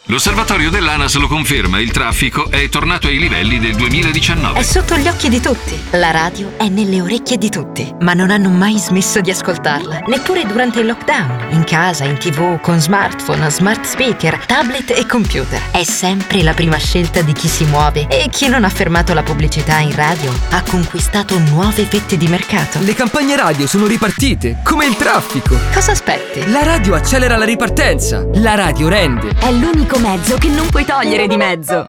L'osservatorio dell'ANAS lo conferma, il traffico è tornato ai livelli del 2019. È sotto gli occhi di tutti. La radio è nelle orecchie di tutti, ma non hanno mai smesso di ascoltarla. Neppure durante il lockdown, in casa, in TV, con smartphone, smart speaker, tablet e computer. È sempre la prima scelta di chi si muove e chi non ha fermato la pubblicità in radio ha conquistato nuove fette di mercato. Le campagne radio sono ripartite, come il traffico. Cosa aspetti? La radio accelera la ripartenza. La radio rende. È l'unico mezzo che non puoi togliere di mezzo.